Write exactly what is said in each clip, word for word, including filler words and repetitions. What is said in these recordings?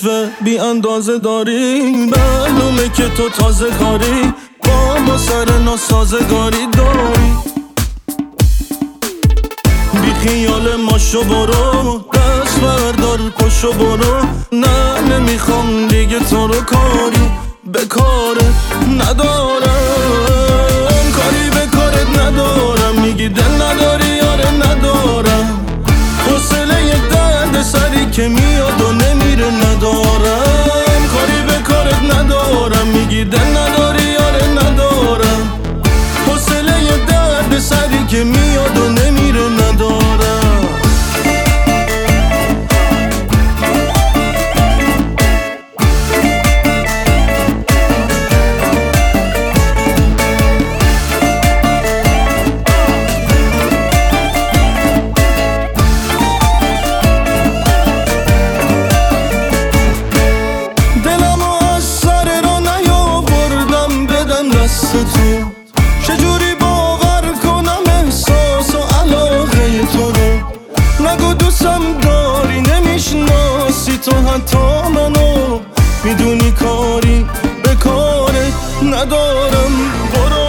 رشوه بی اندازه داری، معلومه که تو تازه کاری، با ما سر ناسازگاری داری. بی خیال ماشو برو، دست بردار پشو برو، نه نمیخوام دیگه تو رو، کاری به کارت ندارم، کاری به کارت ندارم. میگی دل نداری، یاره ندارم، حوصله یه درد سری که میاد و نمیره ندارم، کاری به کارت ندارم. میگی دل نداری، یاره ندارم، حوصله یه درد سری که میاد و نمیره ندارم. چجوری باور کنم احساس و علاقه تو رو؟ نگو دوستم داری، نمیشناسی تو حتی منو، میدونی کاری به کارت ندارم، برو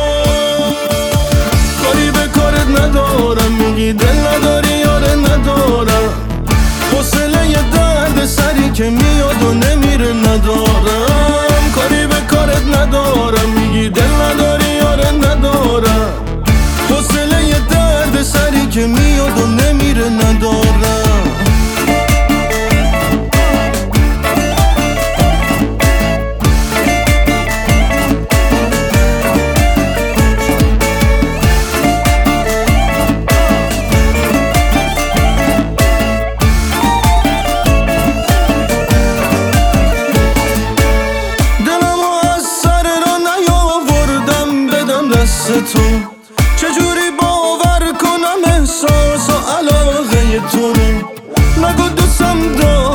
کاری به کارت ندارم. میگی دل نداری، یاره ندارم، حوصله یه درد سری که میاد و نمیره ندارم، کاری به کارت ندارم. میگی دل نداری، یاره ندارم، حوصله یه درد سری که میاد و نمیره ندارم. تو چجوری باور کنم احساس و علاقه تو رو؟ نگو دوستم داری